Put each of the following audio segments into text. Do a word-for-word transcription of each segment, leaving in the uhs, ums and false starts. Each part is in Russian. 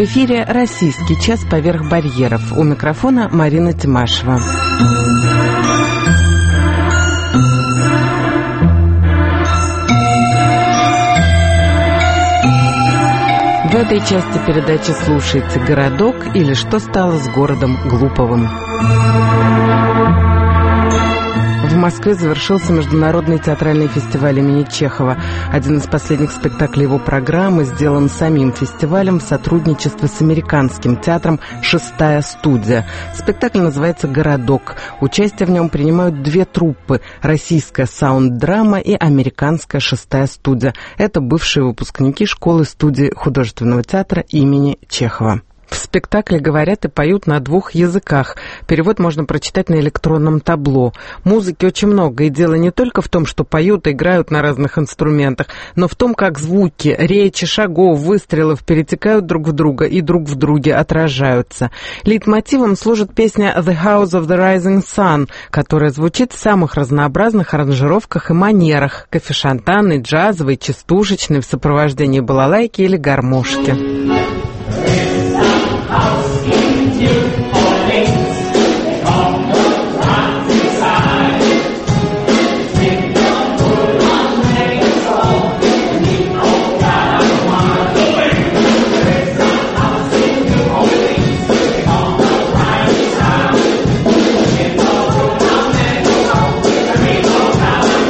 эфире «Российский час поверх барьеров». У микрофона Марина Тимашева. В этой части передачи слушайте «Городок» или «Что стало с городом Глуповым». В Москве завершился Международный театральный фестиваль имени Чехова. Один из последних спектаклей его программы сделан самим фестивалем в сотрудничестве с американским театром «Шестая студия». Спектакль называется «Городок». Участие в нем принимают две труппы – российская саунд-драма и американская «Шестая студия». Это бывшие выпускники школы-студии художественного театра имени Чехова. В спектакле говорят и поют на двух языках. Перевод можно прочитать на электронном табло. Музыки очень много, и дело не только в том, что поют и играют на разных инструментах, но в том, как звуки, речи, шагов, выстрелов перетекают друг в друга и друг в друге отражаются. Лейтмотивом служит песня «The House of the Rising Sun», которая звучит в самых разнообразных аранжировках и манерах – кофешантанной, джазовой, частушечной, в сопровождении балалайки или гармошки. House in New Orleans, on the rising side. Sing your good on the soul, we know that I want to win. There's a house in New Orleans, on the rising side. Sing your good on the soul, we know that I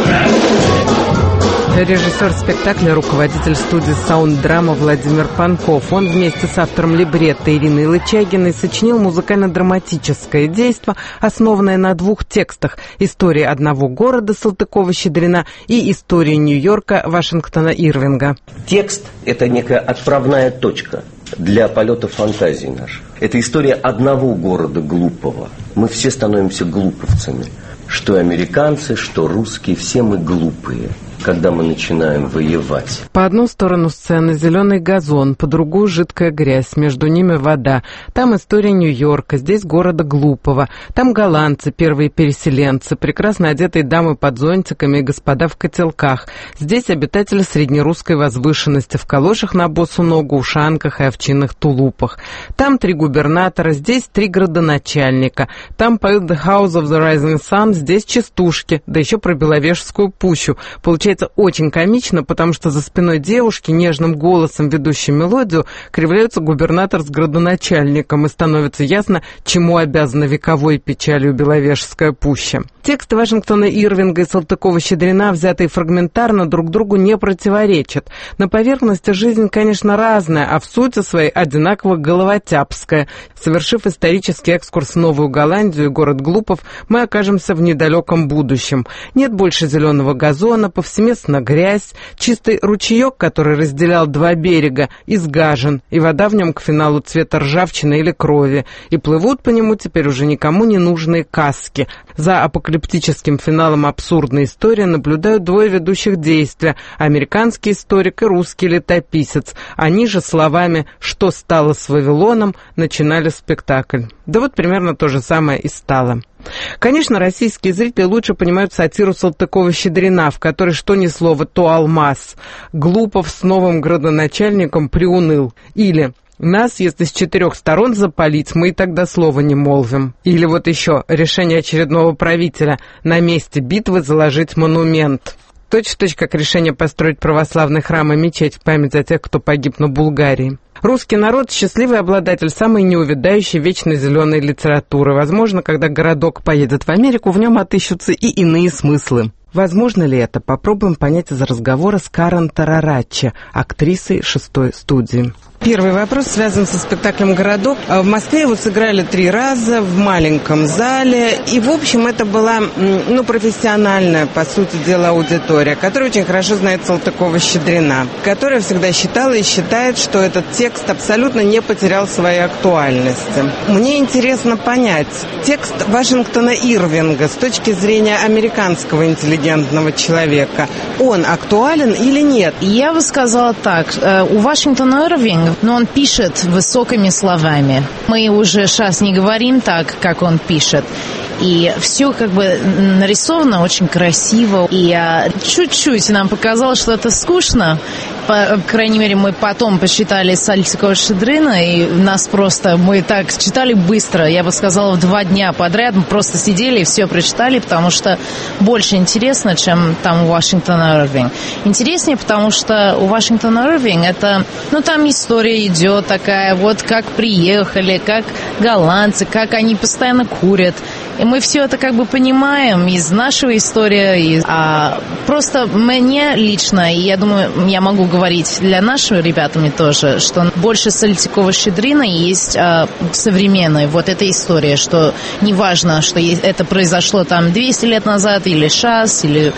want to win. Режиссер спектакля, руководитель студии саунд-драма Владимир Панков. Он вместе с автором либретто Ириной Лычагиной сочинил музыкально-драматическое действо, основанное на двух текстах: «История одного города» Салтыкова-Щедрина и «История Нью-Йорка» Вашингтона Ирвинга. Текст – это некая отправная точка для полета фантазии наших. Это история одного города глупого. Мы все становимся глуповцами. Что американцы, что русские, все мы глупые, когда мы начинаем воевать. По одну сторону сцены зеленый газон, по другую жидкая грязь, между ними вода. Там история Нью-Йорка, здесь города глупого. Там голландцы, первые переселенцы, прекрасно одетые дамы под зонтиками и господа в котелках. Здесь обитатели среднерусской возвышенности в калошах на босу ногу, ушанках и овчинных тулупах. Там три губернатора, здесь три градоначальника. Там поют «The House of the Rising Sun», здесь частушки, да еще про Беловежскую пущу. Получается очень комично, потому что за спиной девушки, нежным голосом ведущей мелодию, кривляются губернатор с градоначальником, и становится ясно, чему обязана вековой печалью Беловежская пуща. Тексты Вашингтона Ирвинга и Салтыкова-Щедрина, взятые фрагментарно, друг другу не противоречат. На поверхности жизнь, конечно, разная, а в сути своей одинаково головотяпская. Совершив исторический экскурс в Новую Голландию и город Глупов, мы окажемся в недалеком будущем. Нет больше зеленого газона, повсеместно грязь, чистый ручеек, который разделял два берега, изгажен, и вода в нем к финалу цвета ржавчины или крови, и плывут по нему теперь уже никому не нужные каски. За апокалиптическим финалом абсурдной истории наблюдают двое ведущих действия – американский историк и русский летописец. Они же словами «Что стало с Вавилоном» начинали спектакль. Да вот примерно то же самое и стало. Конечно, российские зрители лучше понимают сатиру Салтыкова-Щедрина, в которой что ни слово, то алмаз. Глупов с новым градоначальником приуныл. Или «Нас, если с четырех сторон запалить, мы и тогда слова не молвим». Или вот еще решение очередного правителя – на месте битвы заложить монумент. Точь-в-точь, как решение построить православный храм и мечеть в память о тех, кто погиб на Булгарии. Русский народ – счастливый обладатель самой неувядающей вечно зеленой литературы. Возможно, когда городок поедет в Америку, в нем отыщутся и иные смыслы. Возможно ли это? Попробуем понять из разговора с Карен Тарараччи, актрисой «Шестой студии». Первый вопрос связан со спектаклем «Городок». В Москве его сыграли три раза в маленьком зале. И, в общем, это была, ну, профессиональная, по сути дела, аудитория, которая очень хорошо знает Салтыкова-Щедрина, которая всегда считала и считает, что этот текст абсолютно не потерял своей актуальности. Мне интересно понять, текст Вашингтона Ирвинга с точки зрения американского интеллигентного человека, он актуален или нет? Я бы сказала так. У Вашингтона Ирвинга, но он пишет высокими словами. Мы уже сейчас не говорим так, как он пишет. И все как бы нарисовано очень красиво. И а, чуть-чуть нам показалось, что это скучно. По крайней мере, мы потом посчитали Сальтикова-Щедрина, и нас просто, мы так читали быстро, я бы сказала, в два дня подряд. Мы просто сидели и все прочитали, потому что больше интересно, чем там у Вашингтона Ирвинг. Интереснее, потому что у Вашингтона Ирвинг это, ну, там история идет такая, вот как приехали, как голландцы, как они постоянно курят. И мы все это как бы понимаем из нашего истории. Из... А просто мне лично, и я думаю, я могу говорить для наших ребятами тоже, что больше Сальтикова-Щедрина есть а, современной. Вот эта история, что неважно, что это произошло там двести лет назад или сейчас, или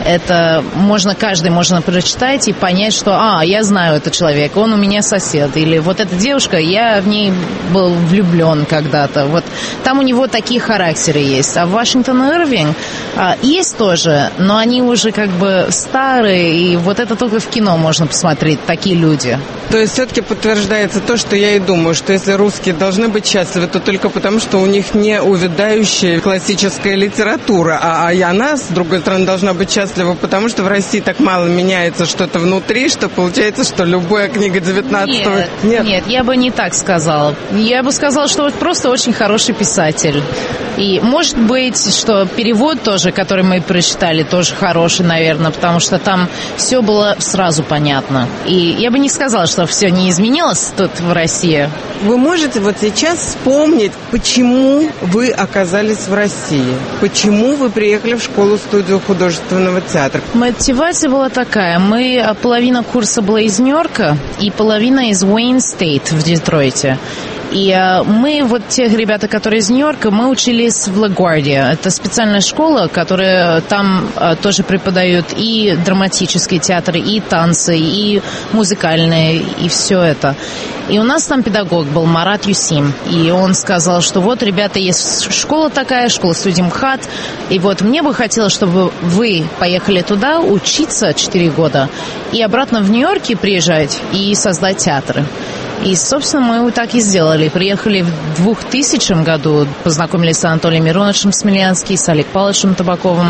это можно, каждый можно прочитать и понять, что, а, я знаю этого человека, он у меня сосед. Или вот эта девушка, я в ней был влюблен когда-то. Вот там у него такие характеры есть. А в Вашингтон Ирвинг а, есть тоже, но они уже как бы старые, и вот это только в кино можно посмотреть, такие люди. То есть все-таки подтверждается то, что я и думаю, что если русские должны быть счастливы, то только потому, что у них не увядающая классическая литература, а, а она, с другой стороны, должна быть счастлива, потому что в России так мало меняется что-то внутри, что получается, что любая книга девятнадцатого... Нет, нет, нет, я бы не так сказала. Я бы сказала, что просто очень хороший писатель. И может быть, что перевод тоже, который мы прочитали, тоже хороший, наверное, потому что там все было сразу понятно. И я бы не сказала, что все не изменилось тут в России. Вы можете вот сейчас вспомнить, почему вы оказались в России? Почему вы приехали в школу-студию художественного театра? Мотивация была такая. Мы, половина курса была из Нью-Йорка и половина из Уэйн-Стейт в Детройте. И э, мы, вот тех ребята, которые из Нью-Йорка, мы учились в LaGuardia. Это специальная школа, которая там э, тоже преподают и драматические театры, и танцы, и музыкальные, и все это. И у нас там педагог был Марат Юсим. И он сказал, что вот, ребята, есть школа такая, школа-студия МХАТ. И вот мне бы хотелось, чтобы вы поехали туда учиться четыре года и обратно в Нью-Йорке приезжать и создать театры. И, собственно, мы так и сделали. Приехали в двухтысячном году, познакомились с Анатолием Мироновичем Смельянским, с Олег Павловичем Табаковым,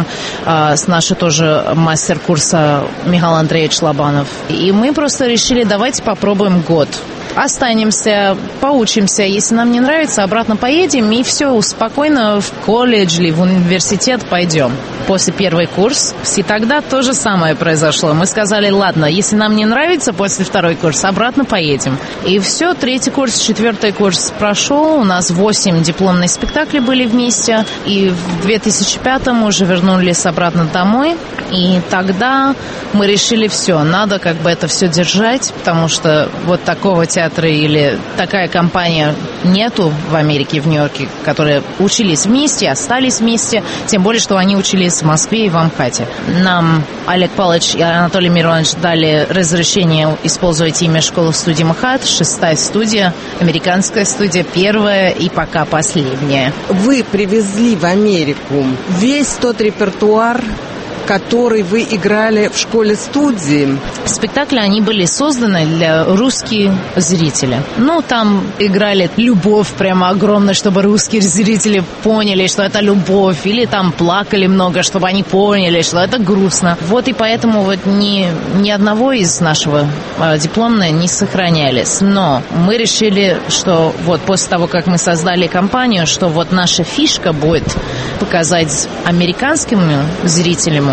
с нашей тоже мастер-курса Михаил Андреевич Лобанов. И мы просто решили, давайте попробуем год. Останемся, поучимся. Если нам не нравится, обратно поедем и все, спокойно в колледж или в университет пойдем. После первый курс. И тогда то же самое произошло. Мы сказали, ладно, если нам не нравится после второй курс, обратно поедем. И все, третий курс, четвертый курс прошел. У нас восемь дипломных спектаклей были вместе. И в две тысячи пятом уже вернулись обратно домой. И тогда мы решили, все, надо как бы это все держать, потому что вот такого театра или такая компания нету в Америке, в Нью-Йорке, которые учились вместе, остались вместе, тем более, что они учились в Москве и в Амхате. Нам Олег Павлович и Анатолий Миронович дали разрешение использовать имя школы-студии МХАТ, шестая студия, американская студия, первая и пока последняя. Вы привезли в Америку весь тот репертуар, который вы играли в школе-студии. Спектакли, они были созданы для русских зрителей. Ну, там играли любовь прямо огромная, чтобы русские зрители поняли, что это любовь. Или там плакали много, чтобы они поняли, что это грустно. Вот и поэтому вот ни, ни одного из нашего э, дипломного не сохранялись. Но мы решили, что вот после того, как мы создали компанию, что вот наша фишка будет показать американским зрителям,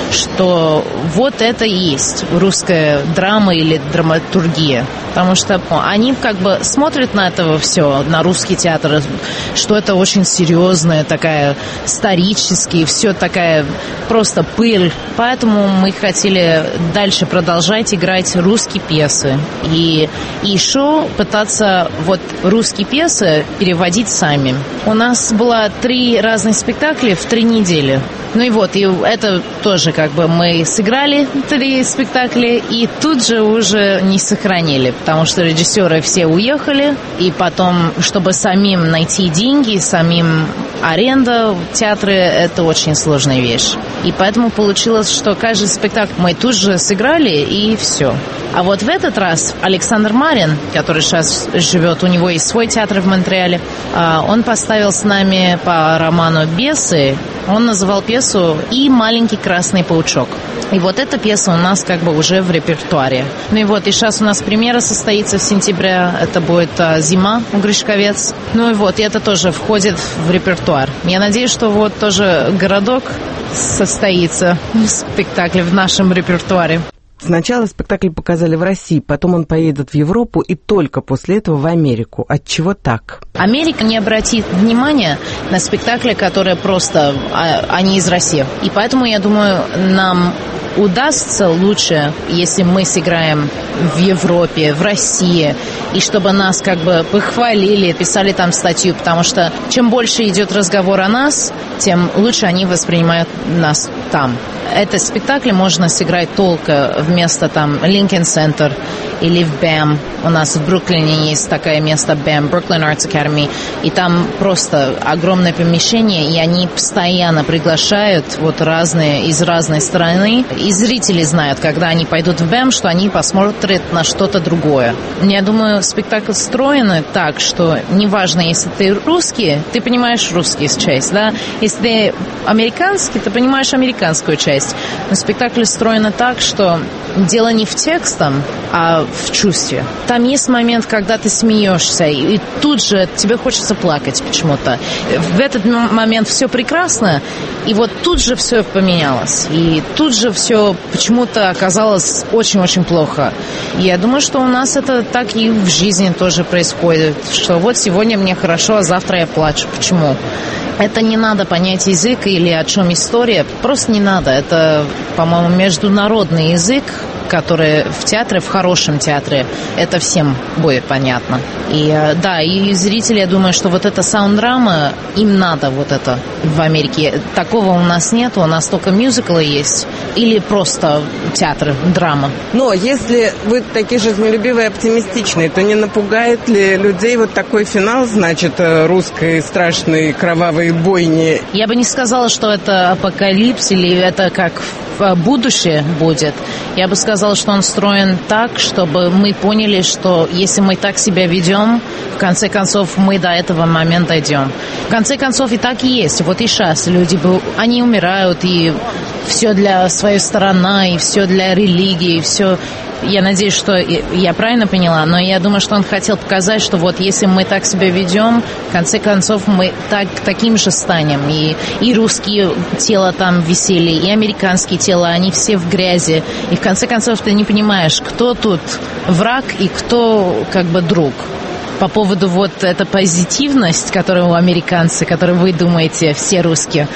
что вот это и есть русская драма или драматургия. Потому что они как бы смотрят на это все, на русский театр, что это очень серьезная, такая историческая, все такая просто пыль. Поэтому мы хотели дальше продолжать играть русские пьесы. И, и еще пытаться вот русские пьесы переводить сами. У нас было три разных спектакля в три недели. Ну и вот, и это тоже как бы мы сыграли три спектакля и тут же уже не сохранили, потому что режиссеры все уехали, и потом, чтобы самим найти деньги, самим аренда театра, это очень сложная вещь. И поэтому получилось, что каждый спектакль мы тут же сыграли, и все. А вот в этот раз Александр Марин, который сейчас живет, у него есть свой театр в Монреале, он поставил с нами по роману «Бесы», он называл пьесу «И маленький красный паучок». И вот эта пьеса у нас как бы уже в репертуаре. Ну и вот, и сейчас у нас премьера состоится в сентябре, это будет «Зима» у Гришковец. Ну и вот, и это тоже входит в репертуар. Я надеюсь, что вот тоже «Городок» состоится в спектакле в нашем репертуаре. Сначала спектакль показали в России, потом он поедет в Европу и только после этого в Америку. Отчего так? Америка не обратит внимания на спектакли, которые просто, они из России. И поэтому, я думаю, нам удастся лучше, если мы сыграем в Европе, в России, и чтобы нас как бы похвалили, писали там статью, потому что чем больше идет разговор о нас, тем лучше они воспринимают нас там. Этот спектакль можно сыграть только вместо там Lincoln Center или в БЭМ. У нас в Бруклине есть такое место БЭМ, Brooklyn Arts Academy, и там просто огромное помещение, и они постоянно приглашают вот разные, из разной страны, и зрители знают, когда они пойдут в БЭМ, что они посмотрят на что-то другое. Я думаю, спектакль встроен так, что неважно, если ты русский, ты понимаешь русскую часть, да? Если ты американский, ты понимаешь американскую часть. Но спектакль встроен так, что дело не в тексте, а в чувстве. Там есть момент, когда ты смеешься, и, и тут же тебе хочется плакать почему-то. В этот момент все прекрасно, и вот тут же все поменялось. И тут же все почему-то оказалось очень-очень плохо. И я думаю, что у нас это так и в жизни тоже происходит, что вот сегодня мне хорошо, а завтра я плачу. Почему? Это не надо понять язык или о чем история, просто не надо. Это, по-моему, международный язык, который в театре, в хорошем театре, это всем будет понятно. И да, и зрители, я думаю, что вот эта саунд-драма, им надо вот это в Америке. Такого у нас нет, у нас только мюзиклы есть или просто театр, драма. Но если вы такие жизнелюбивые и оптимистичные, то не напугает ли людей вот такой финал, значит, русской страшной кровавой бойни? Я бы не сказала, что это апокалипс или это как будущее будет. Я бы сказала, что он встроен так, чтобы мы поняли, что если мы так себя ведем, в конце концов мы до этого момента дойдем. В конце концов и так и есть. Вот и сейчас люди, они умирают, и все для своей стороны, и все для религии, и все. Я надеюсь, что я правильно поняла, но я думаю, что он хотел показать, что вот если мы так себя ведем, в конце концов мы так, таким же станем. И, и русские тела там висели, и американские тела, они все в грязи. И в конце концов ты не понимаешь, кто тут враг и кто как бы друг. По поводу вот этой позитивности, которую у американцев, которую вы думаете, все русские.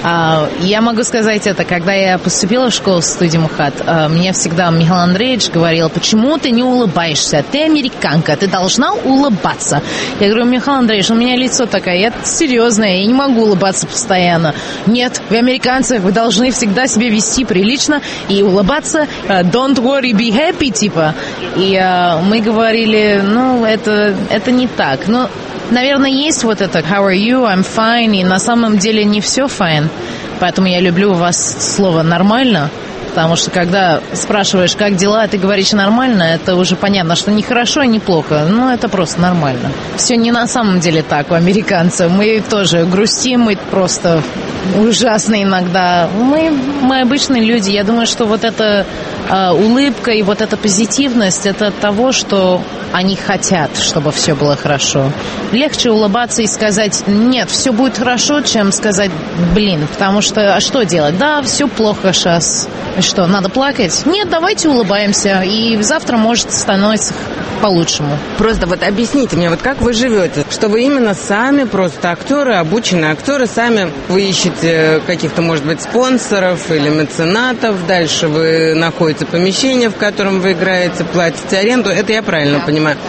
Я могу сказать это, когда я поступила в школу в студии МХАТ, мне всегда Михаил Андреевич говорил, почему ты не улыбаешься? Ты американка, ты должна улыбаться. Я говорю, Михаил Андреевич, у меня лицо такое, я серьезная, я не могу улыбаться постоянно. Нет, вы американцы, вы должны всегда себя вести прилично и улыбаться. Don't worry, be happy, типа. И мы говорили, ну, это... Это не так. Но, наверное, есть вот это how are you, I'm fine, и на самом деле не все fine. Поэтому я люблю у вас слово «нормально», потому что когда спрашиваешь, как дела, а ты говоришь «нормально», это уже понятно, что не хорошо и не плохо, но это просто нормально. Все не на самом деле так у американцев. Мы тоже грустим, мы просто ужасно иногда. Мы, мы обычные люди. Я думаю, что вот эта э, улыбка и вот эта позитивность, это от того, что они хотят, чтобы все было хорошо. Легче улыбаться и сказать «нет, все будет хорошо», чем сказать «блин», потому что а что делать? Да, все плохо сейчас. Что, надо плакать? Нет, давайте улыбаемся, и завтра, может, становится по-лучшему. Просто вот объясните мне, вот как вы живете, что вы именно сами просто актеры, обученные актеры, сами вы ищете каких-то, может быть, спонсоров или меценатов, дальше вы находите помещение, в котором вы играете, платите аренду, это я правильно понимаю.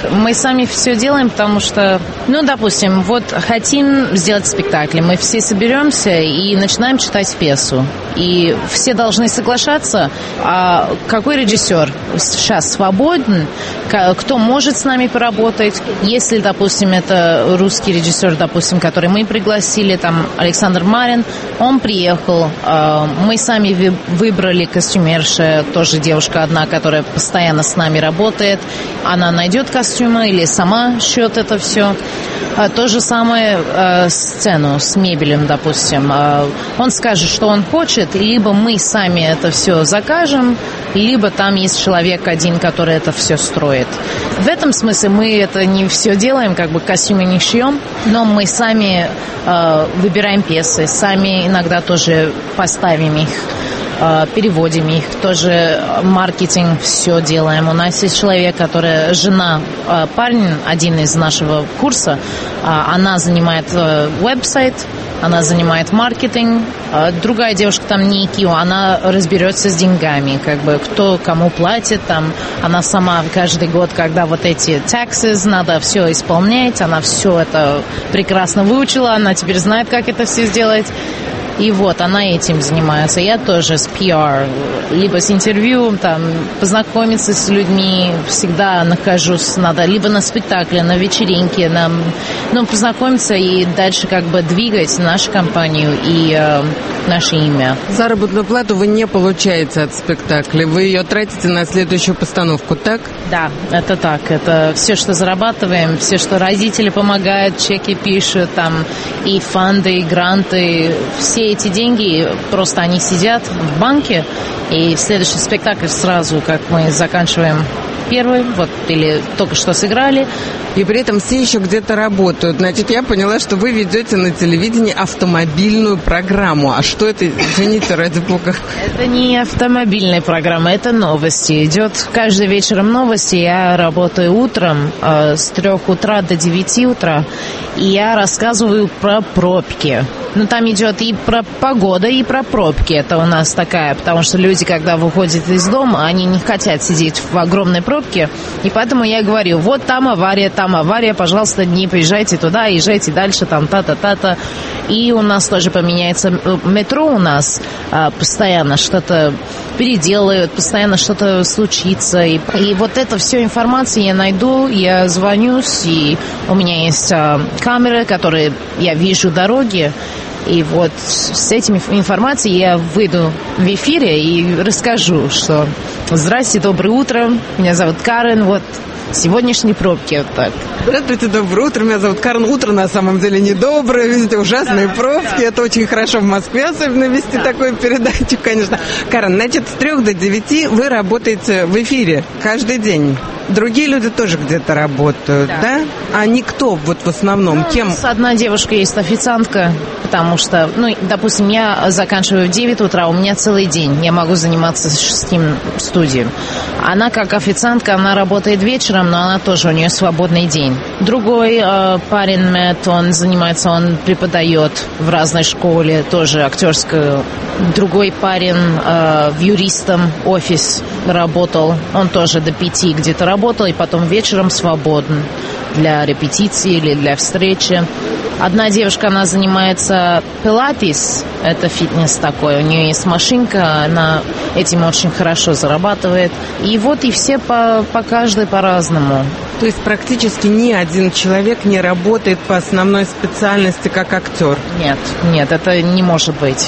Мы сами все делаем, потому что, ну, допустим, вот хотим сделать спектакль. Мы все соберемся и начинаем читать пьесу. И все должны соглашаться, а какой режиссер сейчас свободен, кто может с нами поработать. Если, допустим, это русский режиссер, допустим, который мы пригласили, там, Александр Марин, он приехал, мы сами выбрали костюмерша, тоже девушка одна, которая постоянно с нами работает. Она найдет костюмы или сама шьет это все. То же самое э, сцену с мебелем, допустим. Э, он скажет, что он хочет, либо мы сами это все закажем, либо там есть человек один, который это все строит. В этом смысле мы это не все делаем, как бы костюмы не шьем, но мы сами э, выбираем пьесы, сами иногда тоже поставим их, переводим их, тоже маркетинг, все делаем. У нас есть человек, которая жена парня, один из нашего курса, она занимает веб-сайт, она занимает маркетинг. Другая девушка там, Ники, она разберется с деньгами, как бы кто кому платит. Там. Она сама каждый год, когда вот эти taxes надо все исполнять, она все это прекрасно выучила, она теперь знает, как это все сделать. И вот, она этим занимается. Я тоже с пи ар, либо с интервью, там, познакомиться с людьми. Всегда нахожусь, надо либо на спектакле, на вечеринке, на, ну, познакомиться и дальше как бы двигать нашу компанию и э, наше имя. Заработную плату вы не получаете от спектакля, вы ее тратите на следующую постановку, так? Да, это так. Это все, что зарабатываем, все, что родители помогают, чеки пишут, там, и фонды, и гранты, все эти деньги, просто они сидят в банке, и в следующий спектакль сразу, как мы заканчиваем первый, вот, или только что сыграли. И при этом все еще где-то работают. Значит, я поняла, что вы ведете на телевидении автомобильную программу. А что это, извините, ради бога? Это не автомобильная программа, это новости. Идет каждый вечером новости. Я работаю утром э, с трех утра до девяти утра, и я рассказываю про пробки. Ну, там идет и про погоду, и про пробки. Это у нас такая, потому что люди, когда выходят из дома, они не хотят сидеть в огромной пробке, и поэтому я говорю, вот там авария, там авария, пожалуйста, не приезжайте туда, езжайте дальше, там та-та-та-та. И у нас тоже поменяется метро, у нас а, постоянно что-то переделают, постоянно что-то случится. И, и вот это все информация я найду, я звонюсь, и у меня есть а, камеры, которые я вижу дороги. И вот с этими информацией я выйду в эфире и расскажу, что «Здрасте, доброе утро, меня зовут Карен, вот сегодняшние пробки». Вот так. Здравствуйте, доброе утро, меня зовут Карен. Утро на самом деле недоброе, видите, ужасные да, пробки. Да. Это очень хорошо в Москве особенно вести да. такую передачу, конечно. Карен, значит, с трех до девяти вы работаете в эфире каждый день. Другие люди тоже где-то работают, да? да? А никто вот в основном? Ну, кем? У нас одна девушка есть официантка, потому что, ну, допустим, я заканчиваю в девять утра, у меня целый день, я могу заниматься шестим в студии. Она как официантка, она работает вечером, но она тоже, у нее свободный день. Другой э, парень, Мэтт, он занимается, он преподает в разной школе, тоже актерскую. Другой парень э, в юристом офис работал, он тоже до пяти где-то работал, и потом вечером свободен для репетиции или для встречи. Одна девушка, она занимается пилатес, это фитнес такой, у нее есть машинка, она этим очень хорошо зарабатывает. И вот и все по, по каждой по-разному. То есть практически ни один человек не работает по основной специальности как актер? Нет, нет, это не может быть.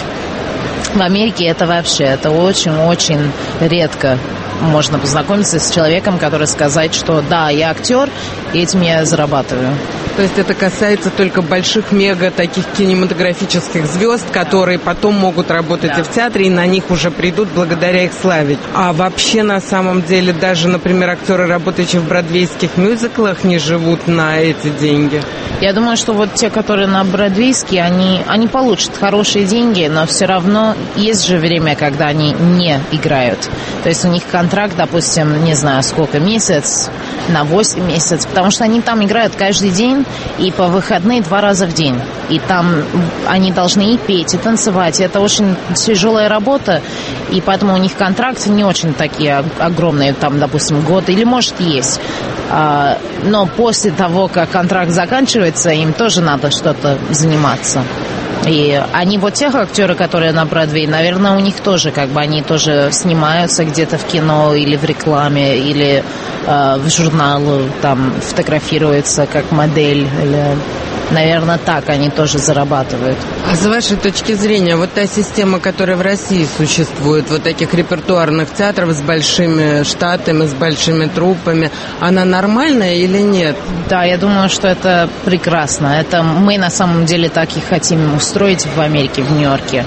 В Америке это вообще, это очень-очень редко. Можно познакомиться с человеком, который сказать, что да, я актер, и этим я зарабатываю. То есть это касается только больших мега таких кинематографических звезд, которые потом могут работать да. и в театре, и на них уже придут благодаря их славе. А вообще на самом деле даже, например, актеры, работающие в бродвейских мюзиклах, не живут на эти деньги? Я думаю, что вот те, которые на бродвейские, они, они получат хорошие деньги, но все равно есть же время, когда они не играют. То есть у них контракт, допустим, не знаю, сколько, месяц, на восемь месяцев, потому что они там играют каждый день и по выходные два раза в день. И там они должны и петь, и танцевать. И это очень тяжелая работа, и поэтому у них контракты не очень такие огромные, там, допустим, год, или может есть. Но после того, как контракт заканчивается, им тоже надо что-то заниматься. И они вот тех актеры, которые на Бродвее, наверное, у них тоже, как бы они тоже снимаются где-то в кино или в рекламе, или э, в журнале, там фотографируются как модель, или, наверное, так они тоже зарабатывают. А с вашей точки зрения, вот та система, которая в России существует, вот таких репертуарных театров с большими штатами, с большими труппами, она нормальная или нет? Да, я думаю, что это прекрасно. Это мы на самом деле так и хотим устроить в Америке, в Нью-Йорке,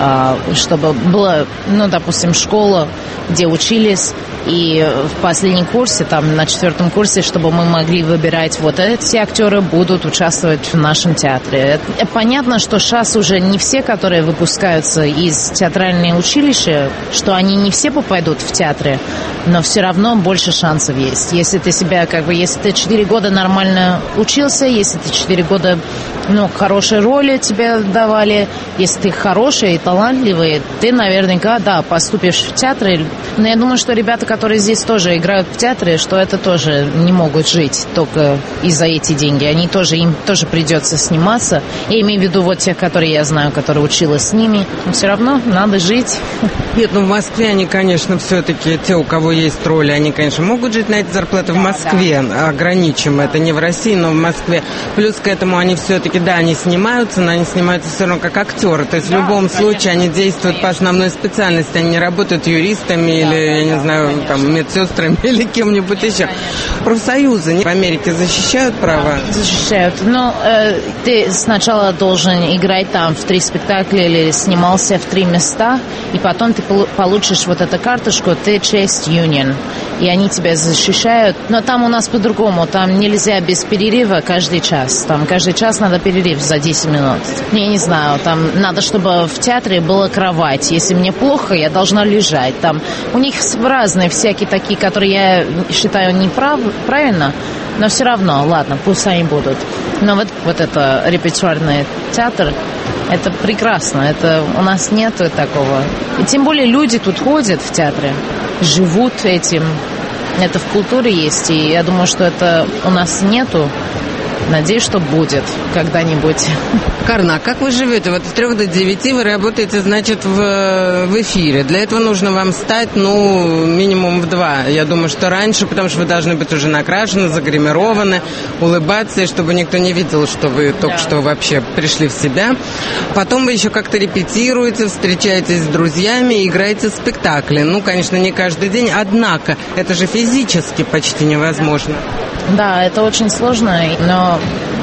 чтобы была, ну, допустим, школа, где учились, и в последнем курсе, там, на четвертом курсе, чтобы мы могли выбирать, вот эти актеры будут участвовать в нашем театре. Понятно, что сейчас уже не все, которые выпускаются из театрального училища, что они не все попадут в театры, но все равно больше шансов есть. Если ты себя, как бы, если ты четыре года нормально учился, если ты четыре года, ну, хорошие роли тебе давали, если ты хороший и талантливый, ты наверняка, да, поступишь в театры. Но я думаю, что ребята, которые здесь тоже играют в театре, что это тоже не могут жить только из-за эти деньги. Они тоже, им тоже придется сниматься. Я имею в виду вот тех, которые я знаю, которые училась с ними. Но все равно надо жить. Нет, ну в Москве они, конечно, все-таки, те, у кого есть роли, они, конечно, могут жить на эти зарплаты в Москве. Да. Ограничим это не в России, но в Москве. Плюс к этому они все-таки, да, они снимаются, но они снимаются все равно как актеры. То есть в любом случае они действуют по основной специальности. Они не работают юристами или, я не знаю, там, медсестрами или кем-нибудь еще. Профсоюзы в Америке защищают права? Защищают. Но э, ты сначала должен играть там в три спектакля или снимался в три места, и потом ты получишь вот эту карточку, ты часть юнион, и они тебя защищают. Но там у нас по-другому. Там нельзя без перерыва каждый час. Там каждый час надо перерыв за десять минут. Я не знаю, там надо, чтобы в театре была кровать. Если мне плохо, я должна лежать. Там у них разные всякие такие, которые я считаю неправильно, но все равно, ладно, пусть они будут. Но вот, вот это репертуарный театр, это прекрасно, это у нас нету такого. И тем более люди тут ходят в театре, живут этим, это в культуре есть, и я думаю, что это у нас нету. Надеюсь, что будет когда-нибудь. Карна, а как вы живете? Вот с трех до девяти вы работаете, значит, в, в эфире. Для этого нужно вам встать, ну, минимум в два. Я думаю, что раньше, потому что вы должны быть уже накрашены, загримированы, улыбаться, и чтобы никто не видел, что вы только да. что вообще пришли в себя. Потом вы еще как-то репетируете, встречаетесь с друзьями, играете спектакли. Ну, конечно, не каждый день, однако это же физически почти невозможно. Да, это очень сложно, но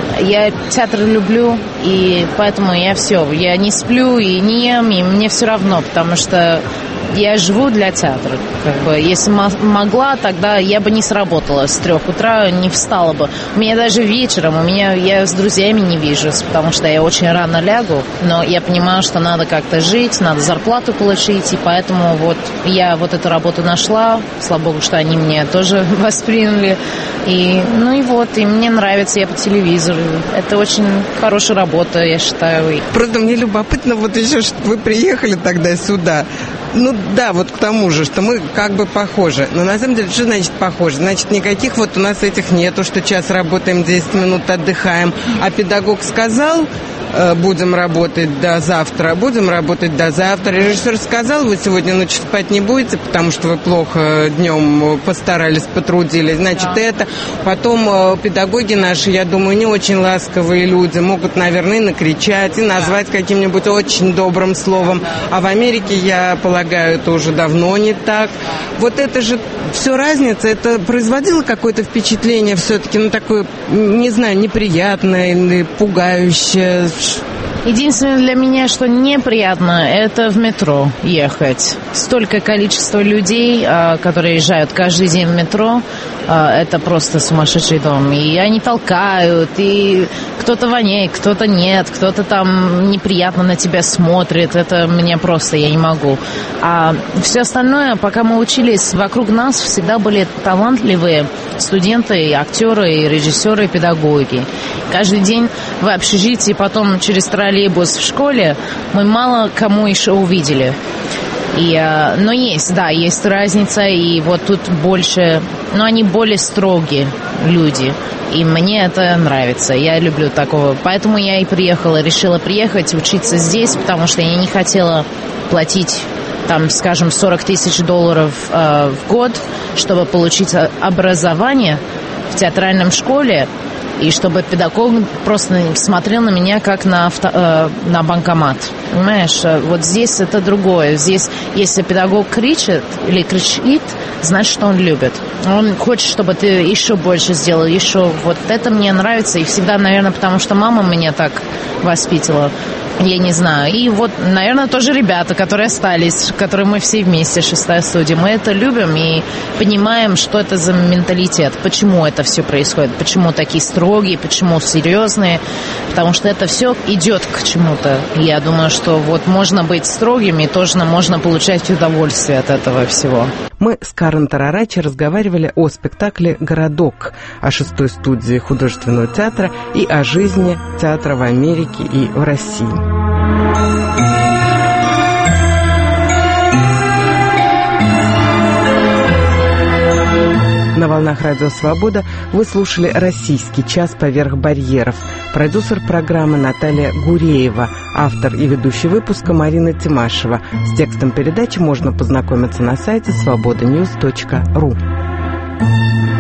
я театр люблю, и поэтому я все, я не сплю и не ем, и мне все равно, потому что я живу для театра. Как бы, если могла, тогда я бы не сработала с трех утра, не встала бы. У меня даже вечером, у меня я с друзьями не вижусь, потому что я очень рано лягу, но я понимаю, что надо как-то жить, надо зарплату получить, и поэтому вот я вот эту работу нашла, слава богу, что они меня тоже восприняли, и ну и вот, и мне нравится, я по телевизору, это очень хорошая работа, я считаю. Просто мне любопытно, вот еще, что вы приехали тогда сюда. Ну да, вот к тому же, что мы как бы похожи. Но на самом деле, что значит похожи? Значит, никаких вот у нас этих нету, что час работаем, десять минут отдыхаем. А педагог сказал, будем работать до завтра, будем работать до завтра. Режиссер сказал, вы сегодня ночью спать не будете, потому что вы плохо днем постарались, потрудились. Значит, да. это. Потом педагоги наши, я думаю, не очень ласковые люди, могут, наверное, накричать и назвать каким-нибудь очень добрым словом. А в Америке, я полагаю, это уже давно не так. Вот это же все разница. Это производило какое-то впечатление все-таки, ну, такое, не знаю, неприятное или пугающее? Единственное для меня, что неприятно, это в метро ехать. Столько количества людей, которые езжают каждый день в метро, это просто сумасшедший дом. И они толкают, и кто-то воняет, кто-то нет, кто-то там неприятно на тебя смотрит. Это мне просто, я не могу. А все остальное, пока мы учились, вокруг нас всегда были талантливые студенты, и актеры, и режиссеры, и педагоги. Каждый день в общежитии, потом через троллейбус в школе мы мало кому еще увидели. И, но есть, да, есть разница, и вот тут больше, но они более строгие люди, и мне это нравится, я люблю такого, поэтому я и приехала, решила приехать, учиться здесь, потому что я не хотела платить, там, скажем, сорок тысяч долларов э, в год, чтобы получить образование в театральном школе, и чтобы педагог просто смотрел на меня как на, авто, э, на банкомат. Понимаешь, вот здесь это другое. Здесь, если педагог кричит или кричит, значит, что он любит. Он хочет, чтобы ты еще больше сделал, еще. Вот это мне нравится. И всегда, наверное, потому что мама меня так воспитала. Я не знаю. И вот, наверное, тоже ребята, которые остались, которые мы все вместе, шестая студия, мы это любим и понимаем, что это за менталитет, почему это все происходит, почему такие строгие, почему серьезные, потому что это все идет к чему-то. Я думаю, что вот можно быть строгим и тоже можно получать удовольствие от этого всего. Мы с Карен Тарарачи разговаривали о спектакле «Городок», о шестой студии художественного театра и о жизни театра в Америке и в России. На волнах Радио Свобода вы слушали «Российский час поверх барьеров». Продюсер программы Наталья Гуреева, автор и ведущий выпуска Марина Тимашева. С текстом передачи можно познакомиться на сайте свобода ньюс точка ру.